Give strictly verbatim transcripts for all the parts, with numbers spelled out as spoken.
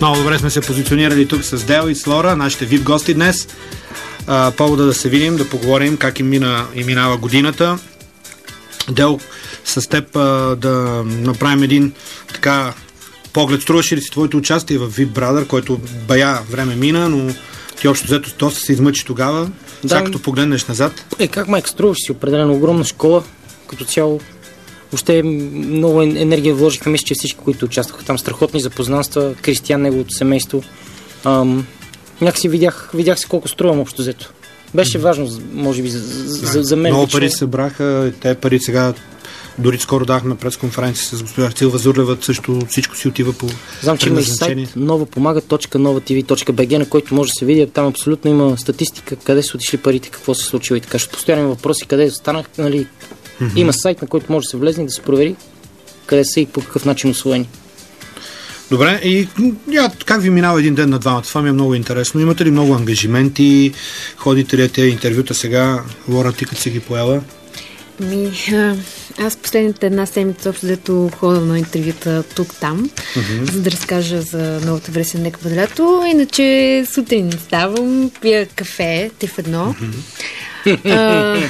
Много добре сме се позиционирали тук с Дел и с Лора, нашите ви ай пи гости днес. А, повода да се видим, да поговорим как им, мина, им минава годината. Дел, с теб а, да направим един така поглед. Струваше ли си твоето участие в ви ай пи Brother, който бая време мина, но ти общо взето доста се измъчи тогава. Да, сега като погледнеш назад. Е, как майка, струваш си определено огромна школа, като цяло. Въобще много енергия вложиха, мисля, че всички, които участваха там, страхотни запознанства, Кристиян, неговото семейство. Ам, някакси видях, видях се колко струвам общо взето. Беше важно, може би, за, за, за мен. Много пари се събраха, те пари сега, дори скоро дахме пресконференция с госпожа Силва Зурлева, също всичко си отива по Знам, че има и сайт новопомага точка нова ти ви точка би джи, на който може да се види, там абсолютно има статистика, къде са отишли парите, какво се случило и така. Ще постоянно въпроси, къде останах, нали. Mm-hmm. Има сайт, на който може да се влезе и да се провери къде са и по какъв начин усвоени. Добре, и я, как ви минава един ден на двамата? Това ми е много интересно. Имате ли много ангажименти? Ходите ли тези интервюта сега? Лора, ти като си ги поела? Ми, аз последните една седмица общо дето хода на интервюта тук-там, mm-hmm. за да разкажа за новата версия на Нека бъде лято. Иначе сутрин ставам, пия кафе, те в едно. Mm-hmm. Uh,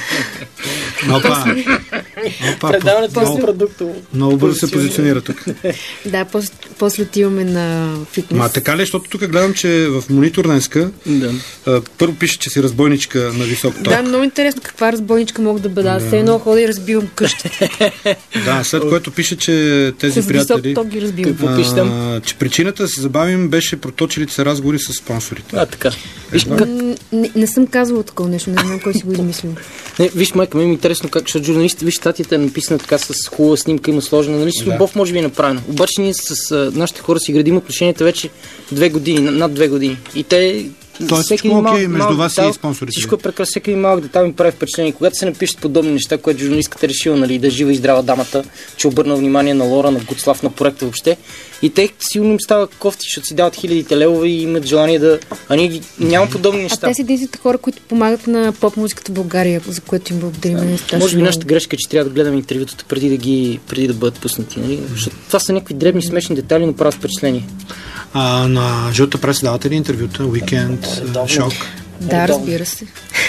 Опа! Опа! Предаването на продуктово. Много бързо се позиционира тук. Да, после, после отиваме на фитнес. Ма така ли, защото тук гледам, че в монитор днеска да. първо пише, че си разбойничка на висок ток. Да, много интересно каква разбойничка мога да бъда. Аз все едно хода и разбивам къщата. Да, след което пише, че тези с приятели... С висок ток ги разбивам. А, че причината да се забавим беше проточилите се разговори с спонсорите. А, така. Виж, как... не, не съм казвала такова нещо, не знам кой си го измислил. Не, виж, майка, ми е интересно как, защото журналистите, виж, статията е написана така с хубава снимка, има сложена, нали, с любов може би е направена. Обаче ние с а, нашите хора си градим отношенията вече две години, над две години. И те... Тоест всичко окей okay, между вас детал, и спонсорите. Всичко е прекрасно, всеки един малък детал ми прави впечатление. Когато се напишат подобни неща, което журналистката е решила, нали, да жива и здрава дамата, че обърна внимание на Лора, на Гуцлав, на проекта въобще. И те сигурно им става кофти, защото си дават хилядите левове и имат желание да... А ние няма подобни неща. А те са единствените хора, които помагат на поп-музиката в България, за което им благодарим. Да. Може би нашата грешка е, че трябва да гледаме интервютата преди да ги преди да бъдат пуснати. Нали? Защото това са някакви дребни смешни детайли, но правят впечатление. А, на жълта преса давате ли интервюта? Уикенд, шок? Да, разбира се.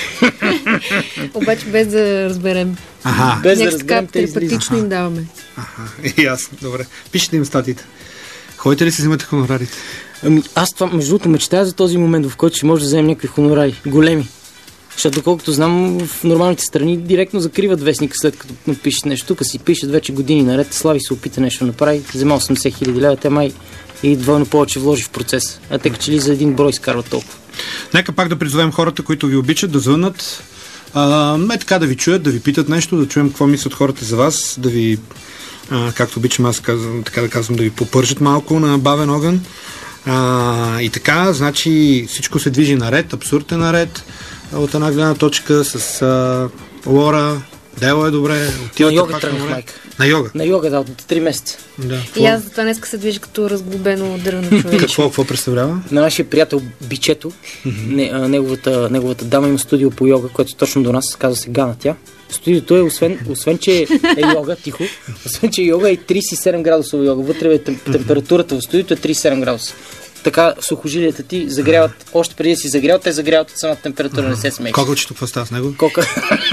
Обаче без да разберем. Ага. Без Някак да разберем, така телепатично им даваме. Аха, ясно, добре. Пишете им статите. Ходите ли си взимате хонорарите? Ами аз това, между другото, мечтая за този момент, в който ще може да вземем някакви хонорари. Големи. Защото, колкото знам, в нормалните страни директно закриват вестника, след като напишеш нещо. Тук си пишат вече години наред. Слави се опита нещо да направи. Взема осемдесет хиляди лева, те май и двойно повече вложи в процес. А те че ли за един брой изкарват толкова. Нека пак да призовем хората, които ви обичат, да звънат. А, е така да ви чуят, да ви питат нещо, да чуем какво мислят хората за вас, да ви, а, както обичам аз казвам, така да казвам, да ви попържат малко на бавен огън. А, и така, значи всичко се движи наред, абсурд е наред. От една гледна точка с а, Лора, Дело е добре. На йога тръгнах, майка. На йога? На йога, да, от три месеца. Да. И аз за това днеска се движи като разглобено дървено човек. Какво, какво представлява? На нашия приятел Бичето, mm-hmm. не, а, неговата, неговата дама има студио по йога, което е точно до нас, казва се Гана тя. Студиото е, освен, освен че е йога, тихо, освен че е йога е трийсет и седем градусова йога. Вътре е тем, температурата в студиото е трийсет и седем градуса. Така сухожилията ти загряват, още преди да си загрял, те загряват от самата температура, не се смееш. Кокълчето, какво става с него? Кока.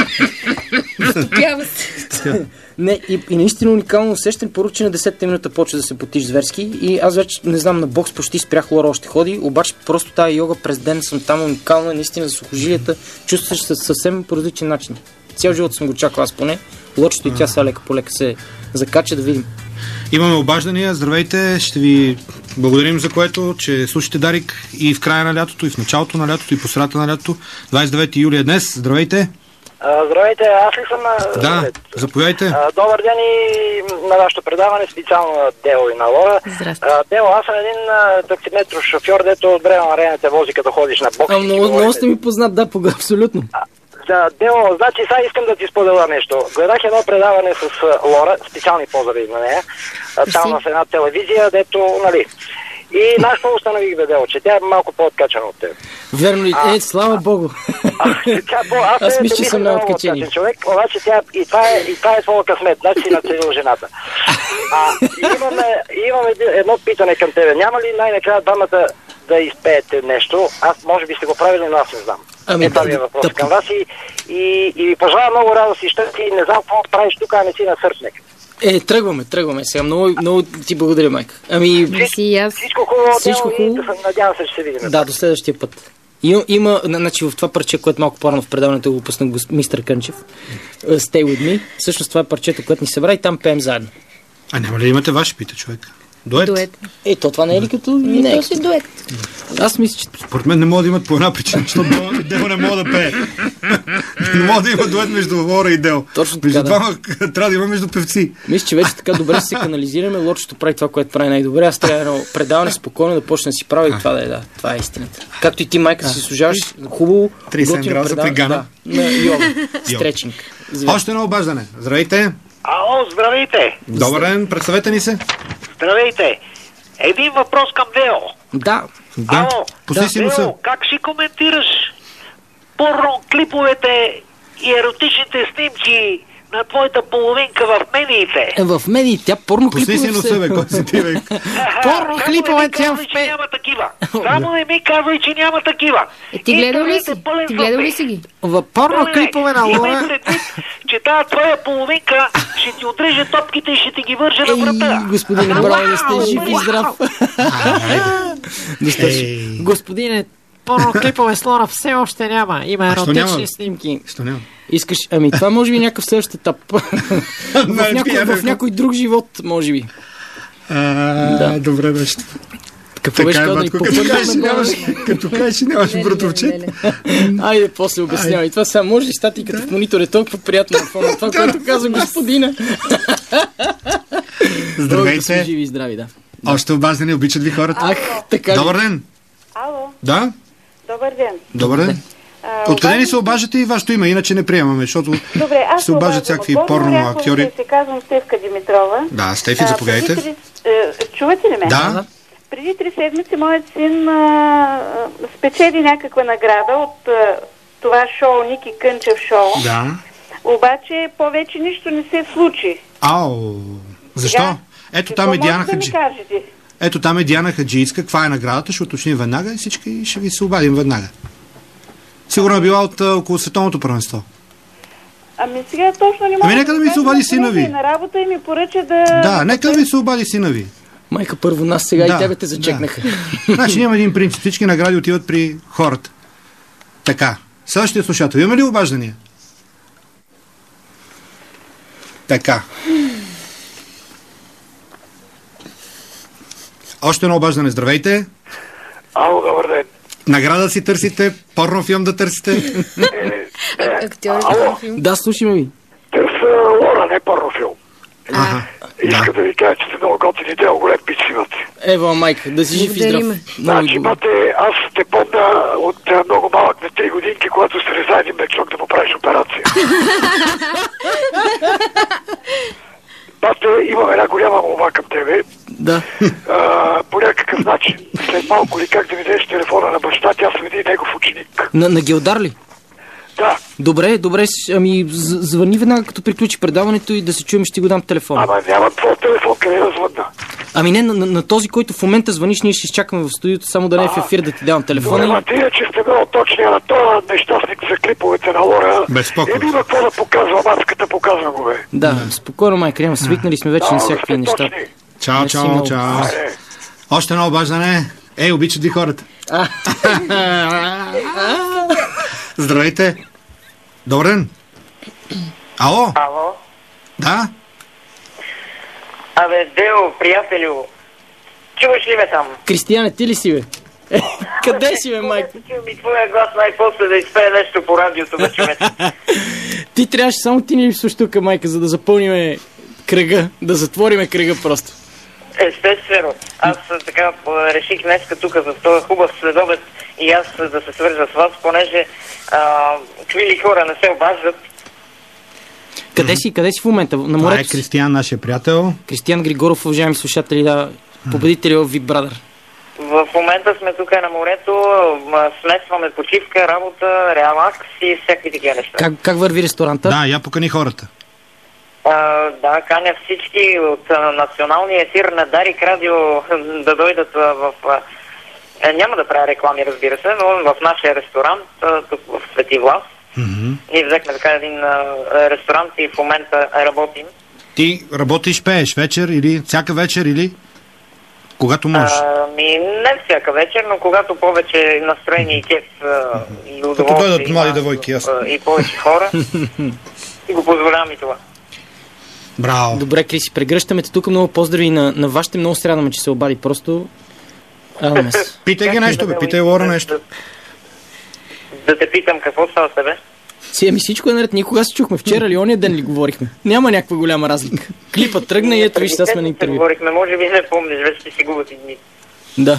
Стопява се. Не, и, и наистина уникално усещане, поручи на десета минута почва да се потиш зверски и аз вече не знам, на бокс почти спрях, Лора още ходи, обаче просто тази йога през ден съм там уникална, наистина за сухожилията, чувстваш се съвсем по различен начин. Цял живот съм го чакал аз поне, лочето и тя сега лека по лека се закача, да видим. Имаме обаждания, здравейте, ще ви благодарим за което, че слушате Дарик и в края на лятото, и в началото на лятото, и по средата на лятото. двадесет и девети юли е днес, здравейте! А, здравейте, аз ли съм? Да, заповядайте. А, добър ден и на вашето предаване, специално на Дело и на Лора. Здравейте. Дело, аз съм един таксиметров шофьор, дето от време на време те вози, като ходиш на бокс. А, много, много сте ми познат, да, пога, абсолютно. А, да, Дело, значи сега искам да ти споделя нещо. Гледах едно предаване с Лора, специални поздрави на нея, там в една телевизия, дето, нали... И нашето установих, бе, Дело, че тя е малко по-откачана от теб. Верно ли? А, е, слава Богу. Тя, по, аз, Аз мисля, че мисля, съм много много откачени. откачен човек, обаче тя, и това е, и това е своя късмет, значи си нацелил жената. А, имаме, имаме едно питане към тебе. Няма ли най-накрая двамата да изпеете нещо? Аз може би сте го правили, но аз не знам. Ами, е, това ми е въпрос да, към вас и, и, и ви пожелавам много радост и щастие и не знам какво правиш тук, а не си на сърфник. Е, тръгваме, тръгваме сега. Много, много ти благодаря, майка. Ами, Мерси и аз. Всичко хубаво, Всичко и хубаво. да се надявам се, че се видим. да, до следващия път. Има, има, значи в това парче, което малко по-рано в предаването го пусна гос- мистер Кънчев, uh, Stay With Me, всъщност това е парчето, което ни събра и там пеем заедно. А няма ли да имате ваши, пита човек? Дует? Дует. Е, то това не е ли като... Ми, Не, то си дует. аз мисля, че... Според мен не могат да имат по една причина, защото Дел не мога да пее. Не мога да има дует между Лора и Дел. Точно така, Между да. двама трябва да има между певци. Мисля, че вече така добре се канализираме. Лорчето прави това, което прави най-добре. Аз трябва едно предаване спокойно да почне да си правя и това да е, да. Това е истината. Както и ти, майка, си служаваш хубаво, тридесет и седем готино градуса предаване, при Гана. Да, на йога, стречинг. Звезда. Още едно обаждане. Здравейте. Ало, здравейте! Добър ден, представете ни се. Здравейте! Един въпрос към Део. Да, Да. Ало, Пусни си носа. Део, как си коментираш порно клиповете и еротичните снимки на твоята половинка в медиите? е, в медиите, тя порно Пусни си клипове носа, бе, кой си ти, бе. Порно Само клипове не ми тя казвай, в че ме- няма такива. Само не ми казвай, че няма такива. Е, ти гледал ли Интернет си? е пълен Ти с гледал ли тях. си ги? В порно Не, не, клипове на имай Лора. предвид, че тази твоя половинка ще ти отреже топките и ще ти ги върже на врата. Ей, господине, браво, да сте жив и здрав. Да сте жив. Ей, Господине, порно клипове с Лора все още няма. Има А що няма, еротични бе? снимки. що няма? Искаш, ами това може би някакъв следващ етап. в, някой, в някой друг живот, може би. А, Да. Добре беше. Какво беше Така е, казал да ни батко, като кажеш, попълняме нямаш, браво? като кажеш, нямаш братовчет. Айде, после обяснявай. Това сега може ли стати като в монитор е толкова приятно на фона. Това, което каза господина. Да сме Здравейте. живи и здрави, да. Още обаждане, обичат ви хората. Ах, така ли? Добър ден. Ало, Да? добър ден. Добър ден. А, Откъде ни обаждам се обаждате и вашето име? Иначе не приемаме, защото Добре, аз се обаждат обаждам всякакви от Горна порно Оряхово, актьори. Се казвам Стефка Димитрова. Да, Стефи, А, заповядайте. преди три- е, Чувате ли ме? Да. Преди три седмици моят син а, а, спечели някаква награда от а, това шоу, Ники Кънчев шоу. Да. Обаче повече нищо не се случи. Ау. Защо? Сега, Ето какво там е Диана може да ми Хаджи. кажете? Ето там е Диана Хаджийска. Каква е наградата? Ще уточним веднага и всички ще ви се обадим веднага. Сигурно е била от а, около световното първенство. Ами сега точно не мога Ами нека да ми се обади сина ви. На работа и ми поръча да... Да, нека да ви се обади сина ви. Майка, първо нас сега Да, и тебе те зачекнаха. Да. Значи няма един принцип. Всички награди отиват при хората. Така. Следващия слушател. Има ли обаждания? Така. Още едно обаждане. Здравейте. Ало, добър ден. Награда си търсите, порнофилм да търсите. Актьори Ало. в филм. Да, слушаме ви. Търса Лора, не порнофилм. Ага. Искам Да. да ви кажа, че сте много готини, Део, голем пич имате. Ева, майка, да си жив и здрав. Благодариме. Много ви Значи благодаря. имате, аз те помня от а, много малък на три годинки, когато се реза един мечок да му правиш операция. Бате, имам една голяма молба към тебе. Да. А, по някакъв начин, след малко ли как да ми дадеш телефона на баща, тя съм един негов ученик. На, на Гелдар ли? Да, Добре, добре, с- ами з- звъни веднага като приключи предаването и да се чуем, ще ти го дам телефона. ама няма твой телефон, къде да звънна. Ами не, на, на, на този, който в момента звъниш, ние ще изчакаме в студиото, само да не е в ефир да ти давам Добре, телефона. ма ти че сте много точни, а на този нещастник за клиповете на Лора. Безпокойно. Еми има какво да показва, маската показва го, бе. Да, спокойно, майка, няма. Свикнали сме вече на Да, всякакви сте неща. точни. Чао, Мерси чао, много. чао. Айде. Още едно обаждане. Ей, обичат ви хората. Здравейте. Добър ден. Ало? Ало? Да? Абе, Део, приятелю, чуваш ли ме там? Кристияне, ти ли си, бе? Е, къде си, бе, майка? Чувам ми твоя глас най-после да изпее нещо по радиото, бе, човек. Ти трябваше само ти ни липсваш тук, майка, за да запълниме кръга, да затвориме кръга просто. Естествено. Аз а, така а, реших днеска тук за този хубав следобед и аз а, да се свържа с вас, понеже а, квили хора не се обаждат. Къде си, къде си в момента? На Това е морето си? Кристиян, нашия приятел. Кристиян Григоров, уважаеми слушатели, да, победителя в Big Brother. В момента сме тук на морето, смесваме почивка, работа, релакс и всякакви такива неща. Как, как върви ресторанта? Да, я покани хората. А, да, каня всички от а, националния ефир на Дарик Радио да дойдат а, в... А, няма да правя реклами, разбира се, но в нашия ресторант, а, тук в Свети Влас, mm-hmm. ние взехме така един а, ресторант и в момента работим. Ти работиш, пееш вечер или всяка вечер или когато можеш? А, ми, не всяка вечер, но когато повече настроение и кеф а, и удоволствие като дойдат млади девойки, ясно. И повече хора, и го позволявам и това. Браво! Добре, Криси, прегръщаме те тук. Много поздрави на, на вашите. Много се радваме, че се обади. Просто... Алмес. Питай ги нещо, бе. Питай Лора нещо. Да, да те питам, какво става с тебе? Си, ами всичко е наред. Ние кога се чухме? Вчера ли ония ден ли говорихме? Няма някаква голяма разлика. Клипът тръгна и ето виж, сега сме на интервю. Говорихме, може би не помниш, вече ще си губят и дни. Да.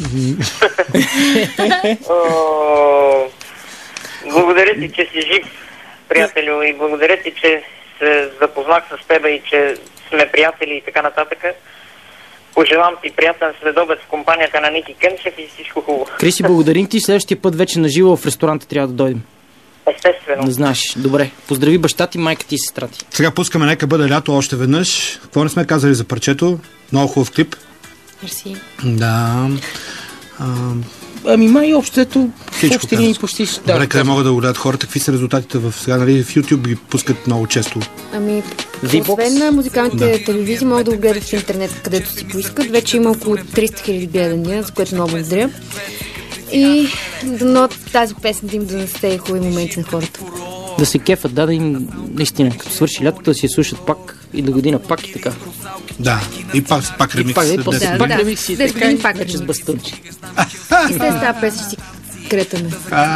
Благодаря ти, че си жив, приятелю, и благодаря ти, че се запознах с тебе и че сме приятели и така нататък. Пожелавам ти приятен следобед в компанията на Ники Кънчев и всичко хубаво. Криси, благодарим ти. Следващия път вече на живо в ресторанта трябва да дойдем. Естествено. Не знаеш. Добре. Поздрави баща ти, майка ти и сестра ти. Сега пускаме Нека бъде лято още веднъж. Какво не сме казали за парчето? Много хубав клип. Мерси. Да. А... Ами май общо ето Всичко и почти... Да, добре, къде могат да го гледат хората? Какви са резултатите в сега, нали, в YouTube ги пускат много често? Ами, V-Box? освен на музикалните Да. телевизии, могат да го гледат в интернет, където си поискат. Вече има около триста хиляди гледания, за което много благодаря. И дано тази песен да им донесе хубави моменти на хората. Да се кефат, да, да им наистина, като свърши лятото, да си я слушат пак и до година пак и така. Да, и пак, пак ремикс. Пак, и после Да, пак да. ремикси, След така години и пак вече с ремикс. бастунчи. И след тази песен си кретаме.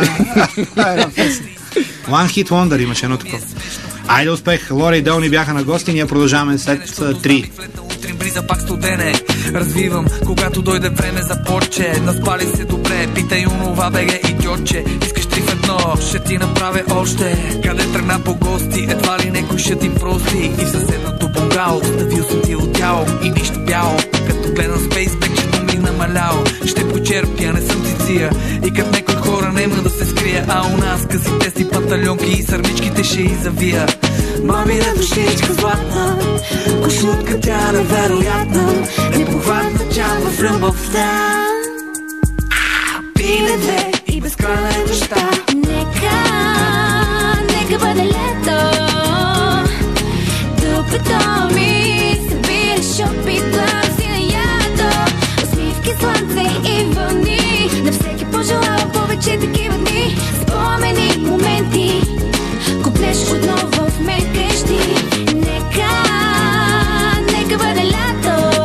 One Hit Wonder имаше едно такова. Айде успех! Лора и Делни бяха на гости, ние продължаваме след три. Утрин бриза пак студене. Развивам, когато дойде време за порче. Наспали се добре, питай онова беге идиотче. Искаш три в едно, ще ти направя още. Къде тръгна по гости, едва ли некой ще ти прости. И в съседното бунгало, ставил съм ти от тяло и нищо бяло. Като гледам Spaceback, че ми намаляло. Ще почерпя, не съм циция. И като некои хора нема да се скрия. А у нас късите си панталонки и сърмичките ще и завия. Мами, на душичка златна, кошлутка тя невероятна, непохватна чам в любовта. Пиле две и безкрайна неща. Нека, нека бъде лето, докато ми събираш опит гласи на ято. Усмивки, слънце и вълни, на всеки пожелава повече такива дни. Спомени, моменти, куплеш отново в мен къщи. Нека, нека бъде лято,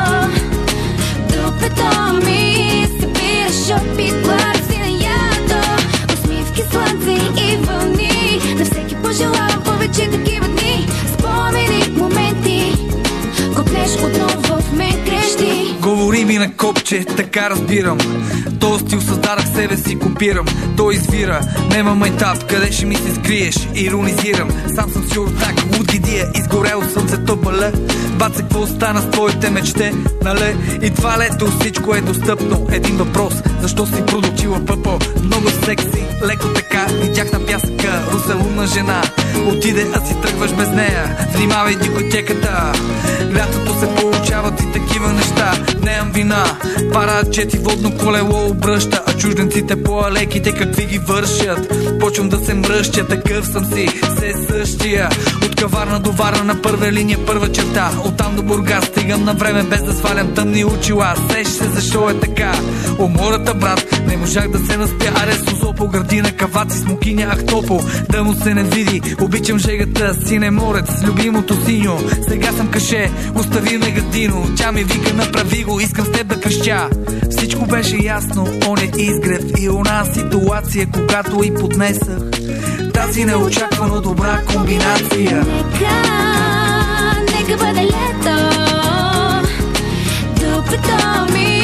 докато ми събираш опит гласи на ято. Усмивки, слънце и вълни, на всеки пожелавам повече такива дни. Спомени, моменти, куплеш отново в мен къщи. Говори ми на копче, така разбирам. Този стил създадах себе си, копирам. Той извира, нема майтап, къде ще ми се скриеш? Иронизирам, сам съм си ортак, луд гидия, изгорел съм се топаля. Баце, какво стана с твоите мечте, нали? И това лето всичко е достъпно. Един въпрос, защо си продължила пъпо? Много секси, леко така, видях на пясъка, руселумна жена. Отиде, а си тръгваш без нея. Внимавай дикотеката. Лятото се получават и такива неща. Нямам вина, пара чети водно колело обръща. А чужденците по алеките какви ги вършат. Почвам да се мръщя, такъв съм си, се същия. От Каварна до Варна на първа линия, първа черта. Оттам до Бургас стигам на време без да свалям тъмни очила. Сеш се защо е така. Умората, брат, не можах да се наспя. Аре сузо по градина, каваци, смокиня, ахтопо. Да му се не види, обичам жегата. Сине морец, любимото синьо. Сега съм каше, остави негативно. Тя ми вика, направи го, искам с теб да кръщя. Всичко беше ясно, он е изгрев. И она ситуация, когато и поднесах тази неочаквано добра комбинация. Нека, нека бъде лето, докато ми